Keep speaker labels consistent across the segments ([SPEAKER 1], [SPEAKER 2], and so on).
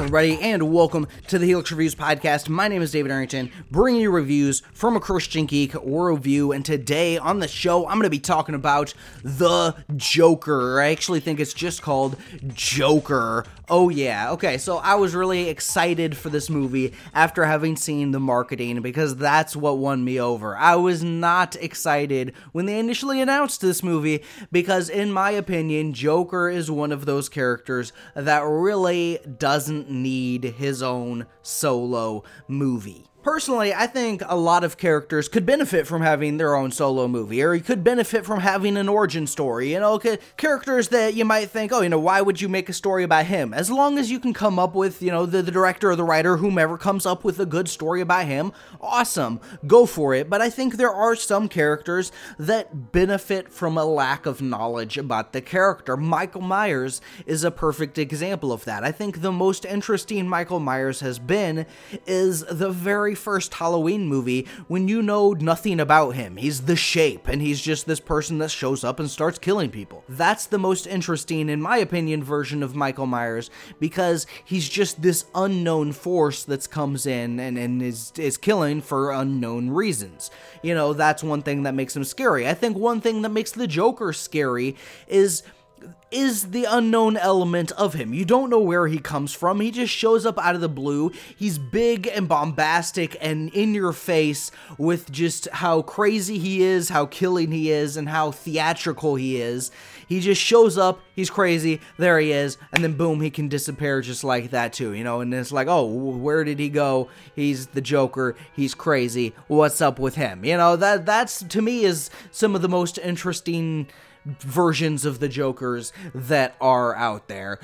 [SPEAKER 1] everybody, and welcome to the Helix Reviews podcast. My name is David Arrington, bringing you reviews from a Christian Geek worldview, and today on the show, I'm going to be talking about The Joker. I actually think it's just called Joker. Oh yeah, okay, so I was really excited for this movie after having seen the marketing, because that's what won me over. I was not excited when they initially announced this movie, because in my opinion, Joker is one of those characters that really doesn't need his own solo movie. Personally, I think a lot of characters could benefit from having their own solo movie, or you could benefit from having an origin story, characters that you might think, why would you make a story about him? As long as you can come up with, the director or the writer, whomever comes up with a good story about him, awesome, go for it. But I think there are some characters that benefit from a lack of knowledge about the character. Michael Myers is a perfect example of that. I think the most interesting Michael Myers has been is the very first Halloween movie, when you know nothing about him. He's the Shape, and he's just this person that shows up and starts killing people. That's the most interesting, in my opinion, version of Michael Myers, because he's just this unknown force that comes in and is killing for unknown reasons. That's one thing that makes him scary. I think one thing that makes the Joker scary is the unknown element of him. You don't know where he comes from. He just shows up out of the blue. He's big and bombastic and in your face with just how crazy he is, how killing he is, and how theatrical he is. He just shows up, he's crazy, there he is, and then boom, he can disappear just like that too, and it's like, oh, where did he go? He's the Joker, he's crazy, what's up with him? That's, to me, is some of the most interesting versions of the Jokers that are out there.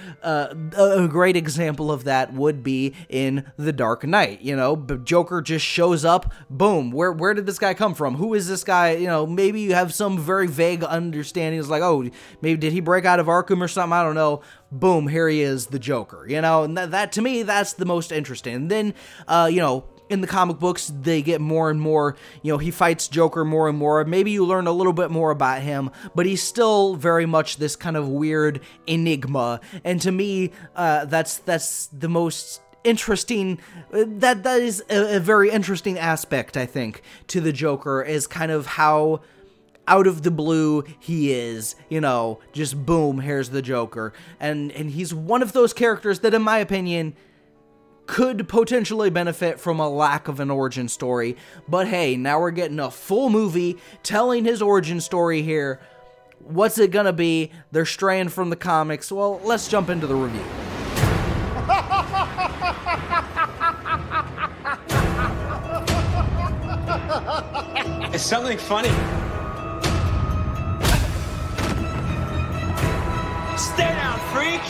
[SPEAKER 1] A great example of that would be in The Dark Knight. Joker just shows up, boom, where did this guy come from? Who is this guy? Maybe you have some very vague understanding. It's like, oh, maybe did he break out of Arkham or something? I don't know. Boom, here he is, the Joker. And that to me, that's the most interesting. And then, in the comic books, they get more and more, he fights Joker more and more. Maybe you learn a little bit more about him, but he's still very much this kind of weird enigma. And to me, that's the most interesting, that is a very interesting aspect, I think, to the Joker, is kind of how out of the blue he is, just boom, here's the Joker. And he's one of those characters that, in my opinion, could potentially benefit from a lack of an origin story. But hey, now we're getting a full movie telling his origin story here. What's it gonna be? They're straying from the comics. Well, let's jump into the review.
[SPEAKER 2] It's something funny. Stay down, freak!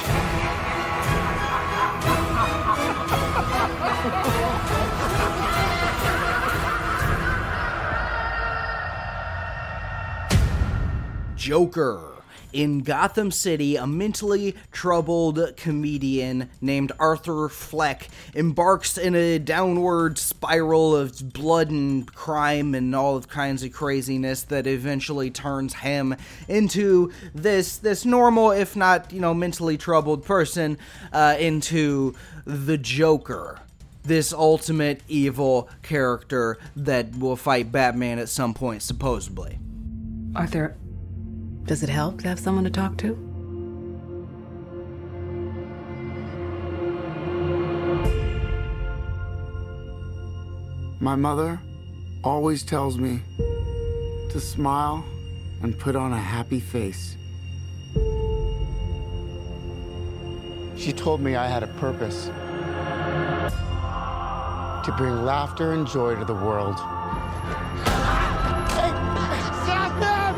[SPEAKER 1] Joker. In Gotham City, a mentally troubled comedian named Arthur Fleck embarks in a downward spiral of blood and crime and all kinds of craziness that eventually turns him into this normal, if not, mentally troubled person, into the Joker. This ultimate evil character that will fight Batman at some point, supposedly.
[SPEAKER 3] Arthur, does it help to have someone to talk to?
[SPEAKER 4] My mother always tells me to smile and put on a happy face. She told me I had a purpose: to bring laughter and joy to the world. Hey, stop them!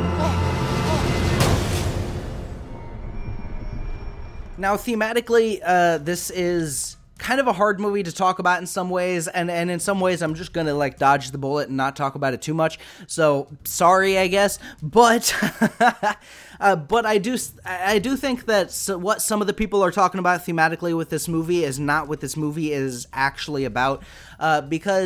[SPEAKER 1] Now, thematically, this is kind of a hard movie to talk about in some ways, and in some ways I'm just gonna dodge the bullet and not talk about it too much, so sorry, I guess, but but I do think that what some of the people are talking about thematically with this movie is not what this movie is actually about, because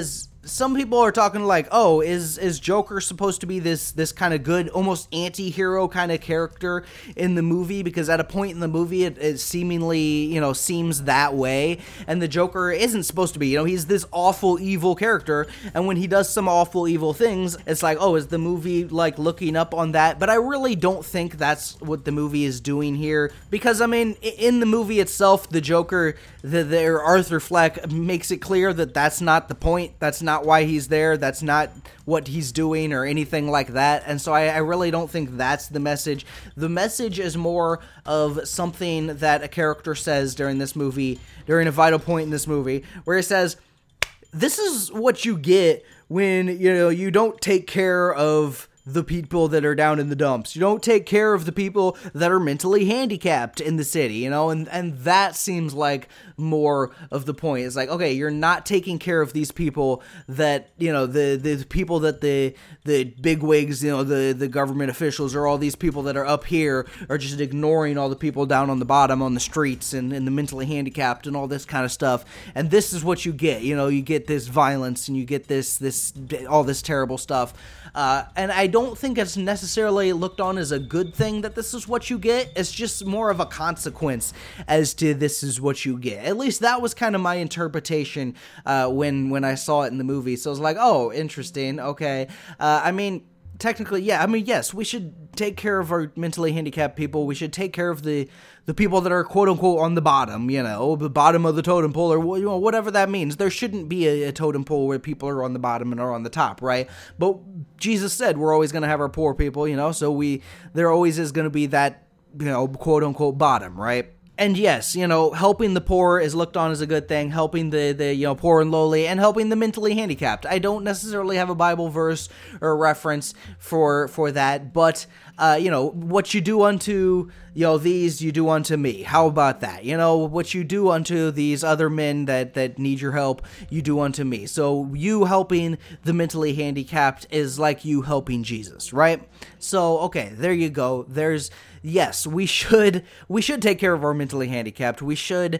[SPEAKER 1] some people are talking like, oh, is Joker supposed to be this kind of good, almost anti-hero kind of character in the movie? Because at a point in the movie, it seemingly, seems that way. And the Joker isn't supposed to be, he's this awful, evil character. And when he does some awful, evil things, it's like, oh, is the movie like looking up on that? But I really don't think that's what the movie is doing here. Because, I mean, in the movie itself, the Joker, Arthur Fleck makes it clear that that's not the point. That's not why he's there. That's not what he's doing or anything like that. And so I really don't think that's the message. The message is more of something that a character says during this movie, during a vital point in this movie, where it says, this is what you get when, you don't take care of the people that are down in the dumps. You don't take care of the people that are mentally handicapped in the city, and that seems like more of the point. It's like, okay, you're not taking care of these people that, the people that the bigwigs, the government officials, or all these people that are up here are just ignoring all the people down on the bottom on the streets and the mentally handicapped and all this kind of stuff. And this is what you get. You get this violence and you get this all this terrible stuff. And I don't think it's necessarily looked on as a good thing that this is what you get. It's just more of a consequence as to this is what you get. At least that was kind of my interpretation when I saw it in the movie. So I was like, oh, interesting. Okay. Technically, yeah. Yes, we should take care of our mentally handicapped people. We should take care of the people that are quote unquote on the bottom, the bottom of the totem pole, or whatever that means. There shouldn't be a totem pole where people are on the bottom and are on the top, right? But Jesus said we're always going to have our poor people, so there always is going to be that, quote unquote bottom, right? And yes, helping the poor is looked on as a good thing, helping the poor and lowly, and helping the mentally handicapped. I don't necessarily have a Bible verse or reference for that, but, what you do unto, these, you do unto me. How about that? What you do unto these other men that need your help, you do unto me. So you helping the mentally handicapped is like you helping Jesus, right? So, okay, there you go. Yes, we should take care of our mentally handicapped. We should,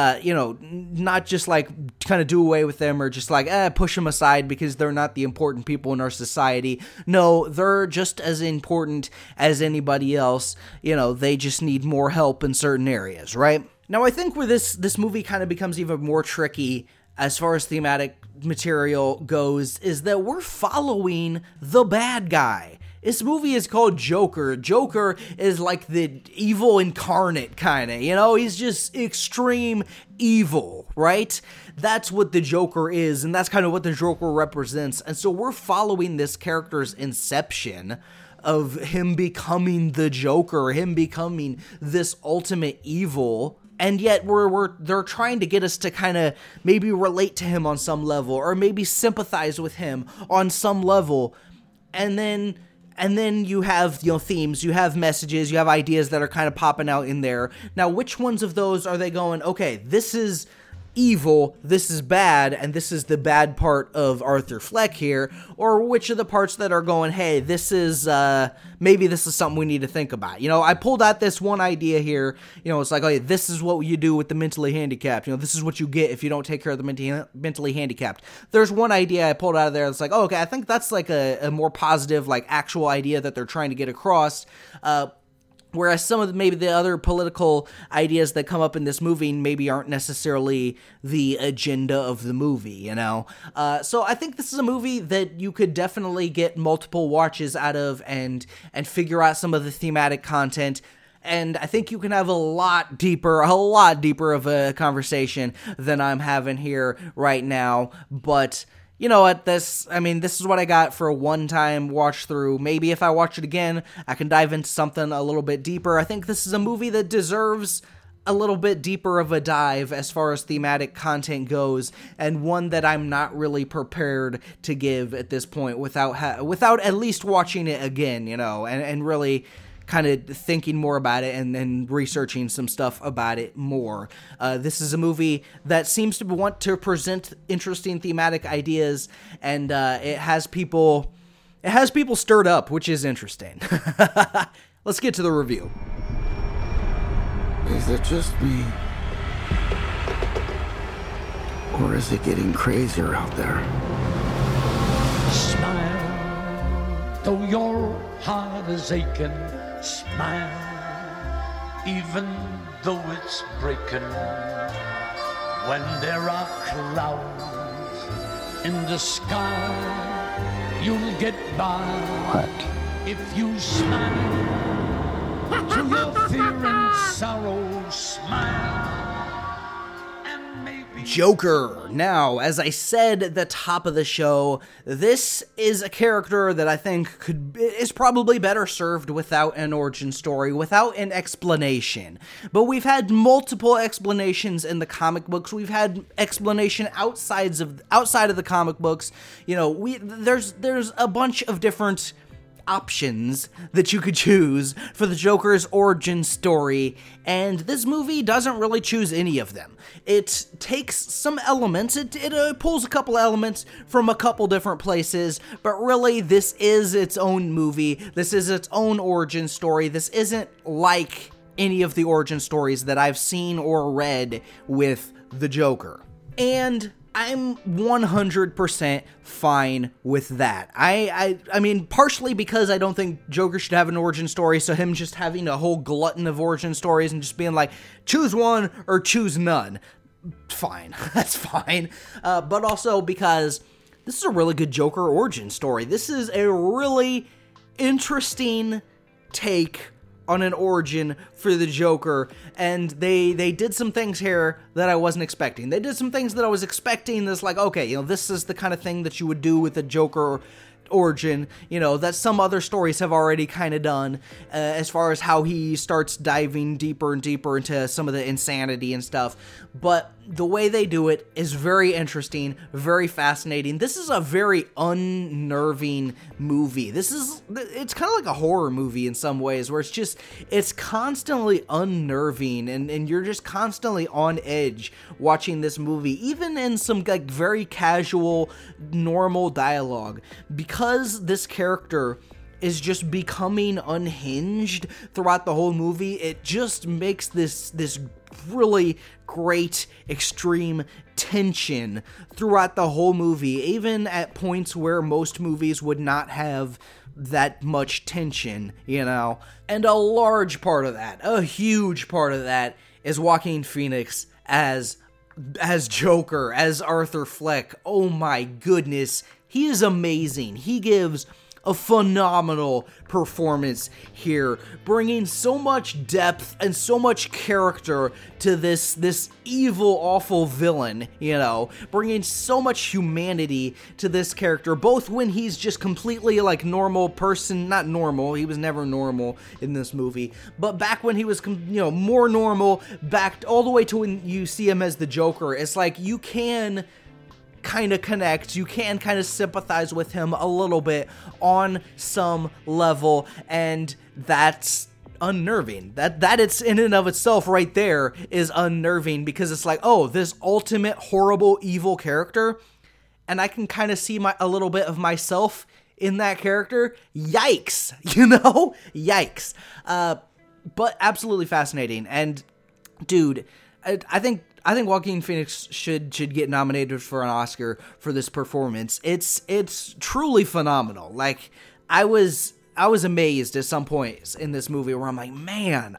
[SPEAKER 1] not just like kind of do away with them or just like push them aside because they're not the important people in our society. No, they're just as important as anybody else. They just need more help in certain areas, right? Now, I think where this movie kind of becomes even more tricky as far as thematic material goes is that we're following the bad guy. This movie is called Joker. Joker is like the evil incarnate, kind of, he's just extreme evil, right? That's what the Joker is, and that's kind of what the Joker represents. And so we're following this character's inception of him becoming the Joker, him becoming this ultimate evil. And yet they're trying to get us to kind of maybe relate to him on some level, or maybe sympathize with him on some level. And then you have, themes, you have messages, you have ideas that are kind of popping out in there. Now, which ones of those are they going, okay, this is evil, this is bad, and this is the bad part of Arthur Fleck here? Or which of the parts that are going, hey, this is, maybe this is something we need to think about? I pulled out this one idea here, it's like, okay, this is what you do with the mentally handicapped. This is what you get if you don't take care of the mentally handicapped. There's one idea I pulled out of there that's like, oh, okay, I think that's like a more positive, like, actual idea that they're trying to get across. Whereas some of maybe the other political ideas that come up in this movie maybe aren't necessarily the agenda of the movie, So I think this is a movie that you could definitely get multiple watches out of and figure out some of the thematic content. And I think you can have a lot deeper of a conversation than I'm having here right now. But you know what, this is what I got for a one-time watch through. Maybe if I watch it again, I can dive into something a little bit deeper. I think this is a movie that deserves a little bit deeper of a dive as far as thematic content goes, and one that I'm not really prepared to give at this point without at least watching it again, and really kind of thinking more about it and researching some stuff about it more. This is a movie that seems to want to present interesting thematic ideas, and it has people stirred up, which is interesting. Let's get to the review.
[SPEAKER 4] Is it just me? Or is it getting crazier out there?
[SPEAKER 5] heart is aching, smile, even though it's breaking. When there are clouds in the sky, you'll get by. What? If you smile to your fear and sorrow, smile.
[SPEAKER 1] Joker. Now, as I said at the top of the show, this is a character that I think is probably better served without an origin story, without an explanation. But we've had multiple explanations in the comic books. We've had explanation outside of the comic books. You know, there's a bunch of different options that you could choose for the Joker's origin story, and this movie doesn't really choose any of them. It takes some elements, it pulls a couple elements from a couple different places, but really this is its own movie, this is its own origin story, this isn't like any of the origin stories that I've seen or read with the Joker. And I'm 100% fine with that. I mean, partially because I don't think Joker should have an origin story, so him just having a whole glutton of origin stories and just being like, choose one or choose none. Fine. That's fine. But also because this is a really good Joker origin story. This is a really interesting take on an origin for the Joker, and they did some things here that I wasn't expecting. They did some things that I was expecting that's like, okay, you know, this is the kind of thing that you would do with a Joker origin, you know, that some other stories have already kind of done, as far as how he starts diving deeper and deeper into some of the insanity and stuff. But the way they do it is very interesting, very fascinating. This is a very unnerving movie. It's kind of like a horror movie in some ways, where it's constantly unnerving, and you're just constantly on edge watching this movie, even in some like very casual, normal dialogue, because this character is just becoming unhinged throughout the whole movie. It just makes this really great extreme tension throughout the whole movie, even at points where most movies would not have that much tension, you know. And a large part of that, a huge part of that, is Joaquin Phoenix as Joker, as Arthur Fleck. Oh my goodness, he is amazing. He gives a phenomenal performance here, bringing so much depth and so much character to this evil, awful villain, you know, bringing so much humanity to this character, both when he's just completely like normal person, not normal, he was never normal in this movie, but back when he was, you know, more normal, back all the way to when you see him as the Joker. It's like you can kind of connect, you can kind of sympathize with him a little bit on some level, and that's unnerving. That it's in and of itself right there is unnerving, because it's like, oh, this ultimate horrible evil character, and I can kind of see a little bit of myself in that character. Yikes, you know? Yikes. But absolutely fascinating. And dude, I think Joaquin Phoenix should get nominated for an Oscar for this performance. It's truly phenomenal. Like, I was amazed at some points in this movie where I'm like, man,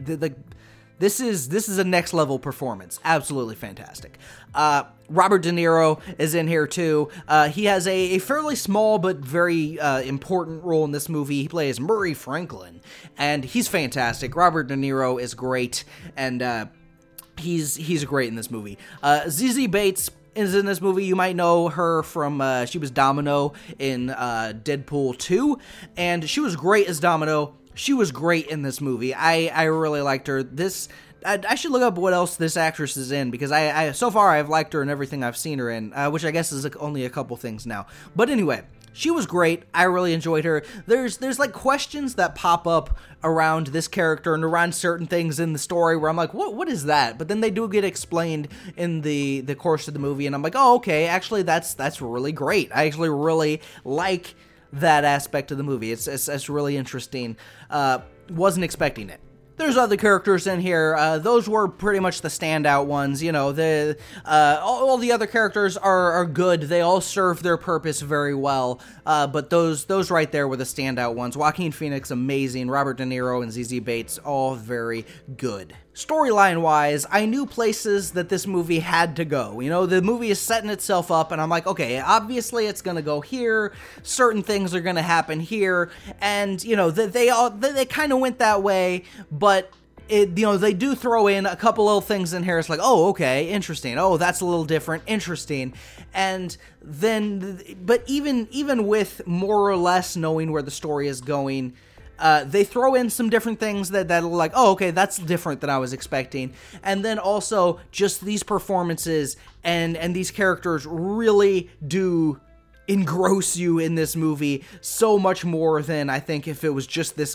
[SPEAKER 1] this is a next level performance. Absolutely fantastic. Robert De Niro is in here too. He has a fairly small but very important role in this movie. He plays Murray Franklin, and he's fantastic. Robert De Niro is great, and he's great in this movie. Zazie Bates is in this movie. You might know her from, she was Domino in Deadpool 2, and she was great as Domino. She was great in this movie. I really liked her. I should look up what else this actress is in, because I so far I've liked her in everything I've seen her in, which I guess is only a couple things now. But anyway, she was great. I really enjoyed her. There's like questions that pop up around this character and around certain things in the story where I'm like, what is that? But then they do get explained in the course of the movie, and I'm like, oh, okay, actually that's really great. I actually really like that aspect of the movie. It's really interesting. Wasn't expecting it. There's other characters in here. Those were pretty much the standout ones. You know, all the other characters are good. They all serve their purpose very well. But those right there were the standout ones. Joaquin Phoenix, amazing. Robert De Niro and ZZ Bates, all very good. Storyline-wise, I knew places that this movie had to go. You know, the movie is setting itself up, and I'm like, okay, obviously it's going to go here. Certain things are going to happen here. And, you know, they kind of went that way, but they do throw in a couple little things in here. It's like, oh, okay, interesting. Oh, that's a little different. Interesting. And then, but even with more or less knowing where the story is going, they throw in some different things that are like, oh, okay, that's different than I was expecting. And then also just these performances and these characters really do engross you in this movie so much more than I think if it was just this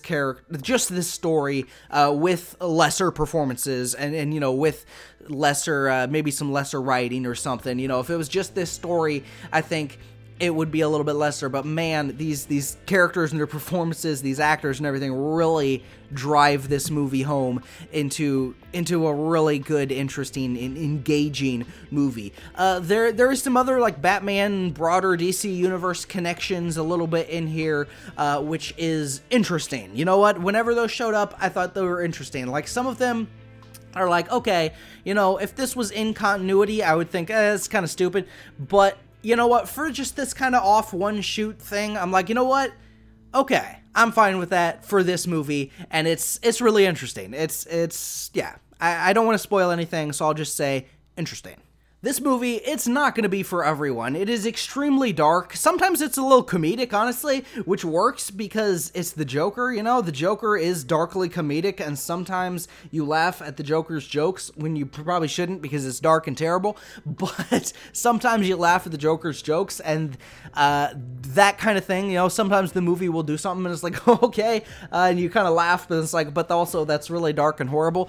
[SPEAKER 1] story with lesser performances and you know, with lesser maybe some lesser writing or something. You know, if it was just this story, I think it would be a little bit lesser. But man, these characters and their performances, these actors and everything really drive this movie home into a really good, interesting, and engaging movie. There is some other like Batman, broader DC universe connections a little bit in here, which is interesting. You know what? Whenever those showed up, I thought they were interesting. Like some of them are like, okay, you know, if this was in continuity, I would think it's kind of stupid, but you know what, for just this kind of off one shoot thing, I'm like, you know what? Okay, I'm fine with that for this movie, and it's really interesting. Yeah, I don't want to spoil anything, so I'll just say interesting. This movie, it's not going to be for everyone. It is extremely dark. Sometimes it's a little comedic, honestly, which works because it's the Joker, you know? The Joker is darkly comedic, and sometimes you laugh at the Joker's jokes when you probably shouldn't because it's dark and terrible, but sometimes you laugh at the Joker's jokes, and that kind of thing, you know? Sometimes the movie will do something, and it's like, okay, and you kind of laugh, but it's like, but also that's really dark and horrible.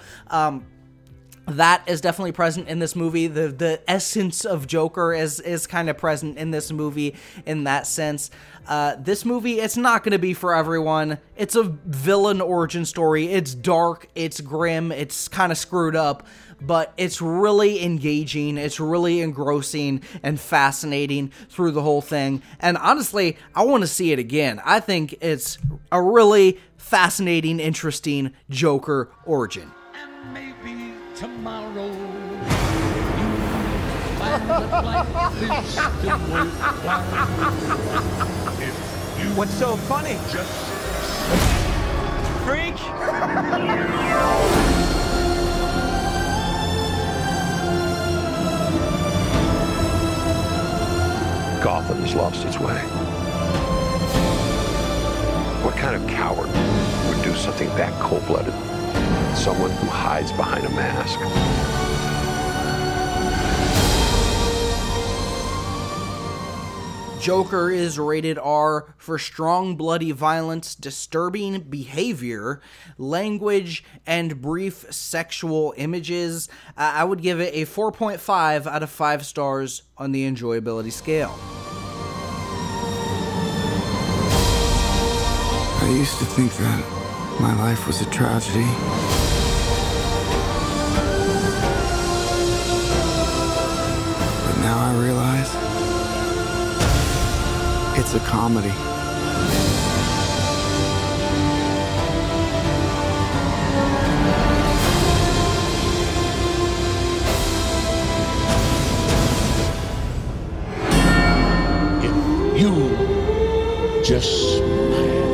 [SPEAKER 1] That is definitely present in this movie. The essence of Joker is kind of present in this movie in that sense. This movie, it's not going to be for everyone. It's a villain origin story. It's dark, it's grim, it's kind of screwed up, but it's really engaging, it's really engrossing and fascinating through the whole thing. And honestly, I want to see it again. I think it's a really fascinating, interesting Joker origin.
[SPEAKER 5] And maybe tomorrow you find that life is still worthwhile. If you
[SPEAKER 2] What's so funny?
[SPEAKER 5] just
[SPEAKER 2] Freak!
[SPEAKER 6] Gotham has lost its way. What kind of coward would do something that cold-blooded? Someone who hides behind a mask.
[SPEAKER 1] Joker is rated R for strong bloody violence, disturbing behavior, language, and brief sexual images. I would give it a 4.5 out of 5 stars on the enjoyability scale.
[SPEAKER 4] I used to think that my life was a tragedy. But now I realize it's a comedy.
[SPEAKER 5] if you just smile.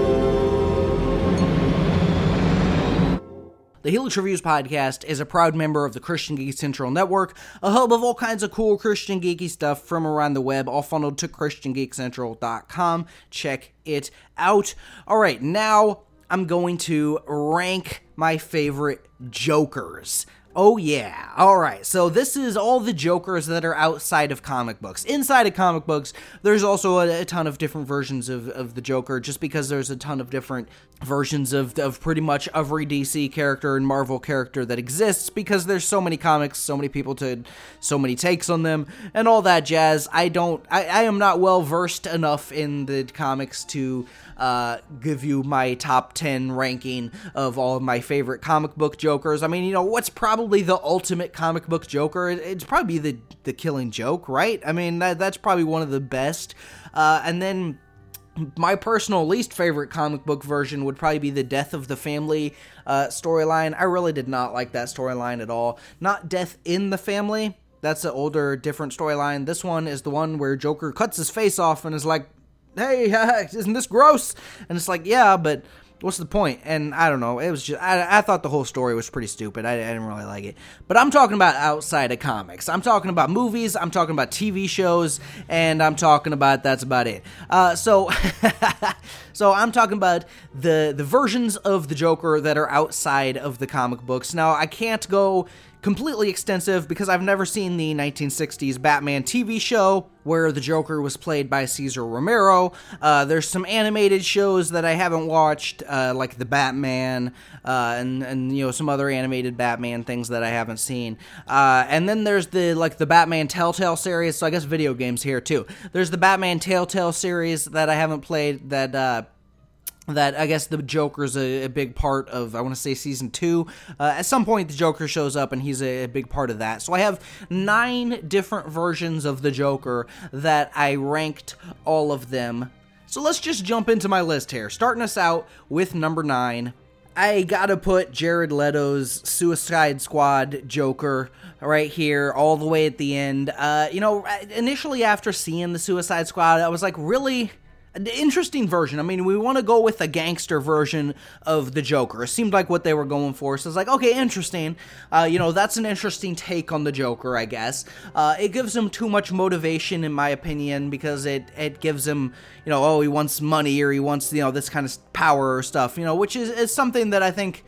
[SPEAKER 1] The Helix Reviews podcast is a proud member of the Christian Geek Central Network, a hub of all kinds of cool Christian geeky stuff from around the web, all funneled to ChristianGeekCentral.com. Check it out. All right, now I'm going to rank my favorite Jokers. Oh yeah. Alright, so this is all the Jokers that are outside of comic books. Inside of comic books, there's also a ton of different versions of the Joker, just because there's a ton of different versions of pretty much every DC character and Marvel character that exists, because there's so many comics, so many people so many takes on them, and all that jazz. I am not well versed enough in the comics to give you my top 10 ranking of all of my favorite comic book Jokers. I mean, you know, what's probably the ultimate comic book Joker? It's probably the Killing Joke, right? I mean, that's probably one of the best. And then my personal least favorite comic book version would probably be the Death of the Family storyline. I really did not like that storyline at all. Not Death in the Family. That's an older, different storyline. This one is the one where Joker cuts his face off and is like, hey, isn't this gross? And it's like, yeah, but what's the point? And I don't know, it was just, I thought the whole story was pretty stupid. I didn't really like it. But I'm talking about outside of comics. I'm talking about movies, I'm talking about TV shows, and I'm talking about, that's about it. So I'm talking about the versions of the Joker that are outside of the comic books. Now, I can't go completely extensive because I've never seen the 1960s Batman TV show where the Joker was played by Cesar Romero. There's some animated shows that I haven't watched, like The Batman, and you know, some other animated Batman things that I haven't seen. And then there's the Batman Telltale series, so I guess video games here too. There's the Batman Telltale series that I haven't played, that I guess the Joker's a big part of, I want to say season 2. At some point the Joker shows up and he's a big part of that. So I have 9 different versions of the Joker that I ranked all of them. So let's just jump into my list here. Starting us out with number 9. I gotta put Jared Leto's Suicide Squad Joker right here, all the way at the end. You know, initially after seeing the Suicide Squad, I was like, really? An interesting version. I mean, we want to go with a gangster version of the Joker. It seemed like what they were going for. So it's like, okay, interesting. You know, that's an interesting take on the Joker, I guess. It gives him too much motivation, in my opinion, because it gives him, you know, oh, he wants money, or he wants, you know, this kind of power or stuff, you know, which is something that I think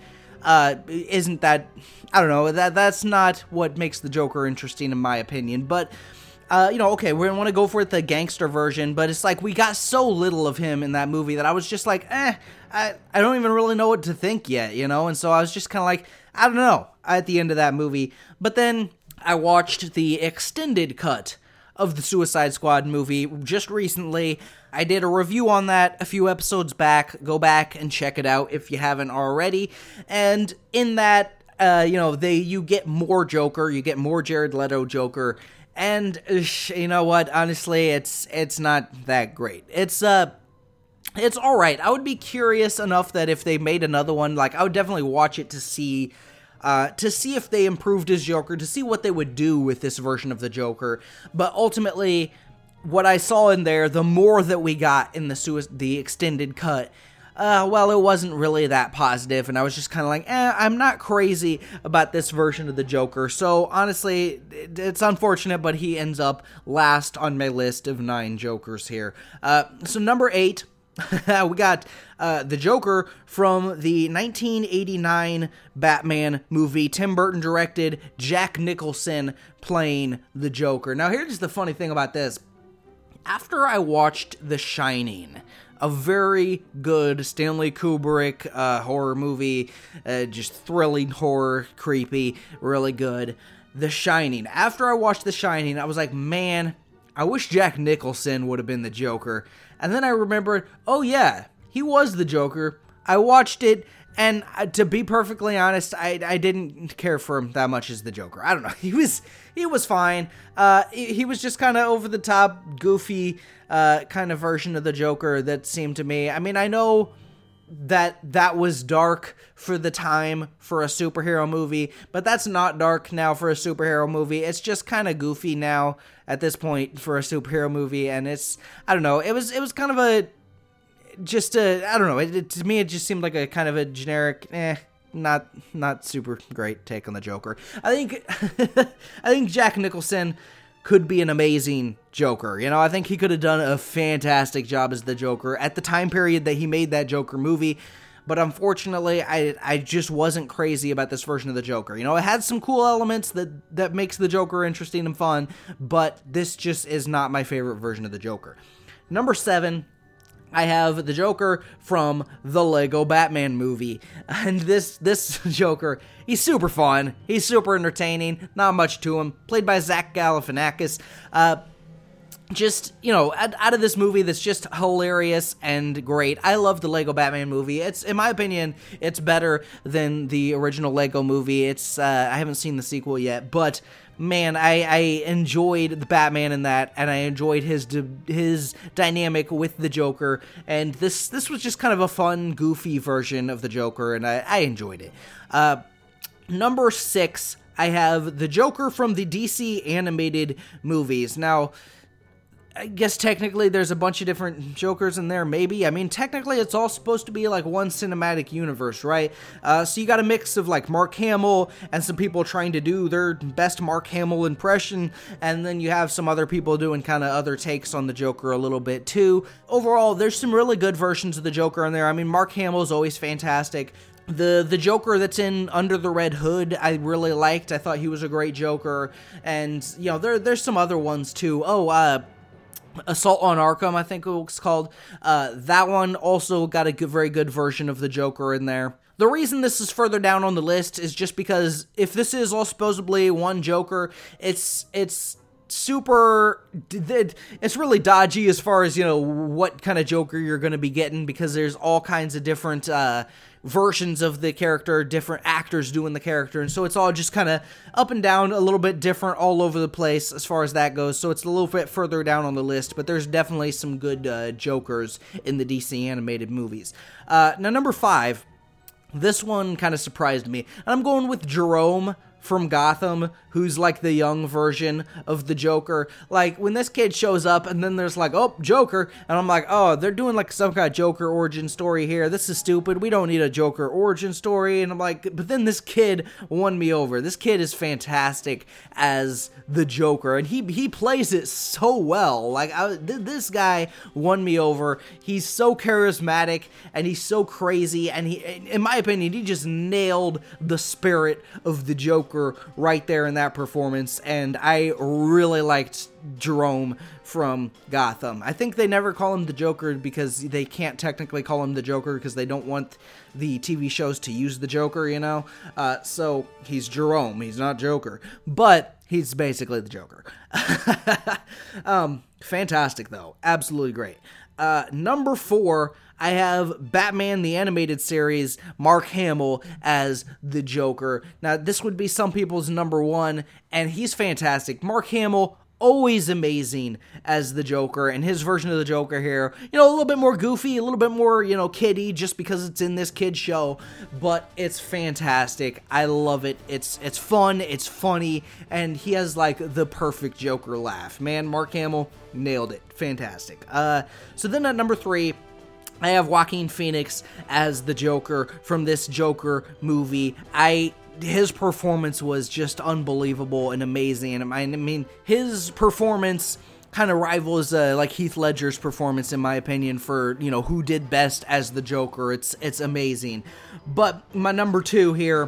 [SPEAKER 1] isn't that, I don't know, that's not what makes the Joker interesting, in my opinion. But you know, okay, we want to go for the gangster version, but it's like we got so little of him in that movie that I was just like, I don't even really know what to think yet, you know? And so I was just kind of like, I don't know, at the end of that movie. But then I watched the extended cut of the Suicide Squad movie just recently. I did a review on that a few episodes back. Go back and check it out if you haven't already. And in that, you know, you get more Joker, you get more Jared Leto Joker. And you know what? Honestly, it's not that great. It's all right. I would be curious enough that if they made another one, like, I would definitely watch it to see if they improved his Joker, to see what they would do with this version of the Joker. But ultimately, what I saw in there, the more that we got in the extended cut, well, it wasn't really that positive, and I was just kind of like, I'm not crazy about this version of the Joker. So honestly, it's unfortunate, but he ends up last on my list of 9 Jokers here. So number 8, we got the Joker from the 1989 Batman movie. Tim Burton directed, Jack Nicholson playing the Joker. Now, here's the funny thing about this. After I watched The Shining, a very good Stanley Kubrick horror movie, just thrilling horror, creepy, really good. The Shining. After I watched The Shining, I was like, man, I wish Jack Nicholson would have been the Joker. And then I remembered, oh yeah, he was the Joker. I watched it, and to be perfectly honest, I didn't care for him that much as the Joker. I don't know. He was fine. He was just kind of over the top, goofy kind of version of the Joker that seemed to me. I mean, I know that was dark for the time for a superhero movie, but that's not dark now for a superhero movie. It's just kind of goofy now at this point for a superhero movie, and it's, I don't know, it was kind of I don't know, to me it just seemed like a kind of a generic, not super great take on the Joker. I think Jack Nicholson could be an amazing Joker. You know, I think he could have done a fantastic job as the Joker at the time period that he made that Joker movie. but unfortunately, I just wasn't crazy about this version of the Joker. You know, it had some cool elements that makes the Joker interesting and fun, but this just is not my favorite version of the Joker. Number 7, I have the Joker from the Lego Batman movie. And this Joker, he's super fun. He's super entertaining. Not much to him. Played by Zach Galifianakis. Just, you know, out of this movie that's just hilarious and great. I love the Lego Batman movie. It's, in my opinion, it's better than the original Lego movie. It's, I haven't seen the sequel yet, but man, I enjoyed the Batman in that, and I enjoyed his dynamic with the Joker, and this was just kind of a fun, goofy version of the Joker, and I enjoyed it. Number 6, I have the Joker from the DC animated movies. Now, I guess technically there's a bunch of different Jokers in there, maybe. I mean, technically it's all supposed to be like one cinematic universe, right? So you got a mix of like Mark Hamill and some people trying to do their best Mark Hamill impression, and then you have some other people doing kind of other takes on the Joker a little bit too. Overall, there's some really good versions of the Joker in there. I mean, Mark Hamill is always fantastic. The Joker that's in Under the Red Hood, I really liked. I thought he was a great Joker, and you know, there's some other ones too. Assault on Arkham, I think it was called. That one also got a very good version of the Joker in there. The reason this is further down on the list is just because if this is all supposedly one Joker, it's really dodgy as far as, you know, what kind of Joker you're going to be getting, because there's all kinds of different versions of the character, different actors doing the character, and so it's all just kind of up and down, a little bit different all over the place as far as that goes, so it's a little bit further down on the list, but there's definitely some good Jokers in the DC animated movies. Now, number 5, this one kind of surprised me, and I'm going with Jerome from Gotham, who's like the young version of the Joker. Like, when this kid shows up and then there's like, oh, Joker, and I'm like, oh, they're doing like some kind of Joker origin story here. This is stupid. We don't need a Joker origin story. And I'm like, but then this kid won me over. This kid is fantastic as the Joker, and he plays it so well. Like, this guy won me over. He's so charismatic and he's so crazy, and he, in my opinion, he just nailed the spirit of the Joker right there in that performance, and I really liked Jerome from Gotham. I think they never call him the Joker because they can't technically call him the Joker because they don't want the TV shows to use the Joker, you know? So he's Jerome, he's not Joker, but he's basically the Joker. Fantastic though, absolutely great. Number 4, I have Batman the Animated Series, Mark Hamill as the Joker. Now, this would be some people's number 1, and he's fantastic. Mark Hamill, always amazing as the Joker, and his version of the Joker here, you know, a little bit more goofy, a little bit more, you know, kiddie, just because it's in this kid show, but it's fantastic. I love it. It's fun, it's funny, and he has, like, the perfect Joker laugh. Man, Mark Hamill nailed it. Fantastic. So then at number 3, I have Joaquin Phoenix as the Joker from this Joker movie. His performance was just unbelievable and amazing. I mean, his performance kind of rivals like Heath Ledger's performance, in my opinion, for, you know, who did best as the Joker. It's amazing. But my number 2 here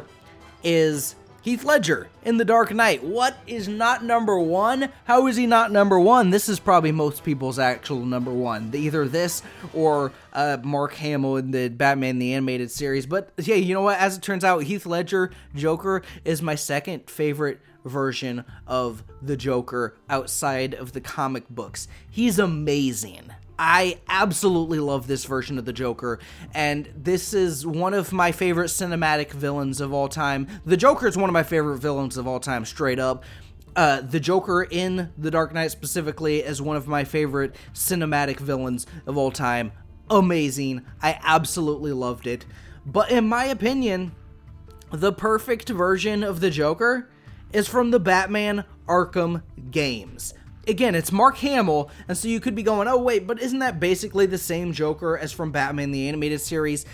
[SPEAKER 1] is Heath Ledger in The Dark Knight. What is not number 1? How is he not number 1? This is probably most people's actual number 1. Either this or Mark Hamill in the Batman the Animated Series. But yeah, you know what? As it turns out, Heath Ledger Joker is my second favorite version of the Joker outside of the comic books. He's amazing. I absolutely love this version of the Joker, and this is one of my favorite cinematic villains of all time. The Joker is one of my favorite villains of all time, straight up. The Joker in The Dark Knight specifically is one of my favorite cinematic villains of all time. Amazing. I absolutely loved it. But in my opinion, the perfect version of the Joker is from the Batman Arkham games. Again, it's Mark Hamill, and so you could be going, oh wait, but isn't that basically the same Joker as from Batman the Animated Series?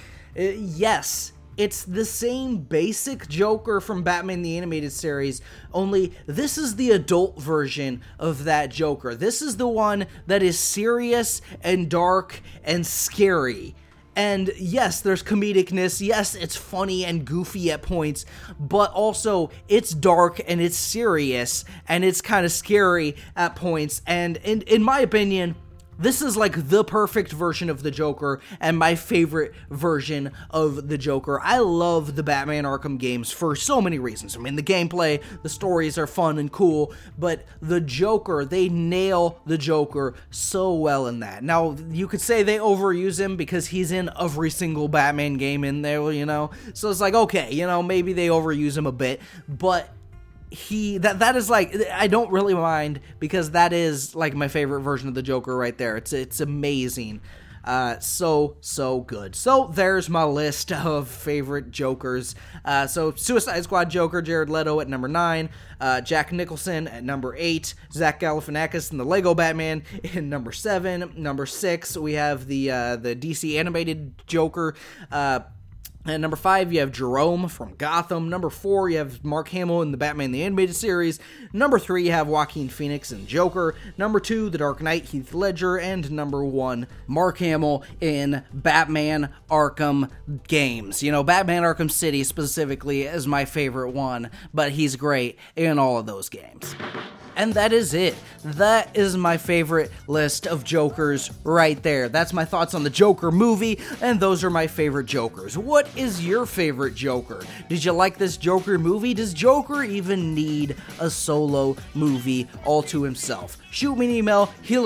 [SPEAKER 1] Yes, it's the same basic Joker from Batman the Animated Series, only this is the adult version of that Joker. This is the one that is serious and dark and scary. And yes, there's comedicness. Yes, it's funny and goofy at points, but also it's dark and it's serious and it's kind of scary at points. And in my opinion, this is like the perfect version of the Joker and my favorite version of the Joker. I love the Batman Arkham games for so many reasons. I mean, the gameplay, the stories are fun and cool, but the Joker, they nail the Joker so well in that. Now, you could say they overuse him because he's in every single Batman game in there, you know? So it's like, okay, you know, maybe they overuse him a bit, but that is like, I don't really mind because that is like my favorite version of the Joker right there. It's amazing. So good. So there's my list of favorite Jokers. So Suicide Squad Joker, Jared Leto at number 9, Jack Nicholson at number 8, Zach Galifianakis in the Lego Batman in number 7. Number 6, we have the DC animated Joker, at number 5, you have Jerome from Gotham. Number 4, you have Mark Hamill in the Batman the Animated Series. Number 3, you have Joaquin Phoenix in Joker. Number 2, The Dark Knight, Heath Ledger. And number 1, Mark Hamill in Batman Arkham games. You know, Batman Arkham City specifically is my favorite one, but he's great in all of those games. And that is it. That is my favorite list of Jokers right there. That's my thoughts on the Joker movie, and those are my favorite Jokers. What is your favorite Joker? Did you like this Joker movie? Does Joker even need a solo movie all to himself? Shoot me an email,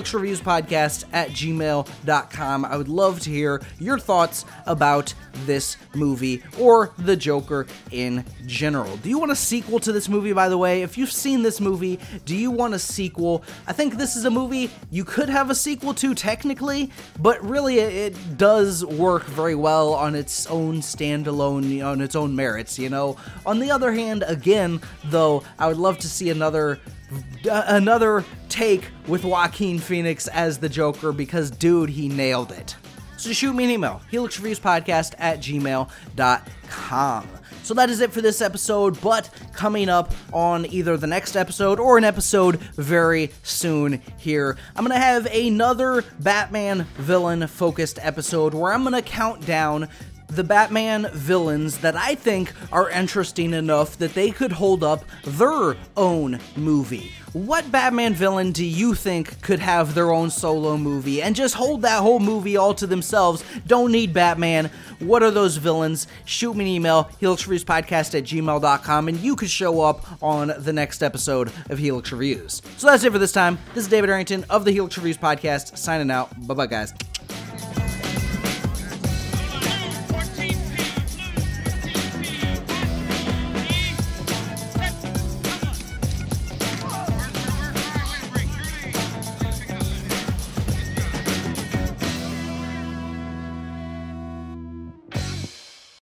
[SPEAKER 1] helixreviewspodcast@gmail.com. I would love to hear your thoughts about this movie or the Joker in general. Do you want a sequel to this movie, by the way? If you've seen this movie, do you want a sequel? I think this is a movie you could have a sequel to technically, but really it does work very well on its own standalone, on its own merits, you know? On the other hand, again, though, I would love to see another take with Joaquin Phoenix as the Joker because, dude, he nailed it. So shoot me an email, helixreviewspodcast@gmail.com. So that is it for this episode, but coming up on either the next episode or an episode very soon here, I'm going to have another Batman villain-focused episode where I'm going to count down the Batman villains that I think are interesting enough that they could hold up their own movie. What Batman villain do you think could have their own solo movie and just hold that whole movie all to themselves? Don't need Batman. What are those villains? Shoot me an email, helixreviewspodcast@gmail.com, and you could show up on the next episode of Helix Reviews. So that's it for this time. This is David Arrington of the Helix Reviews Podcast, signing out. Bye-bye, guys.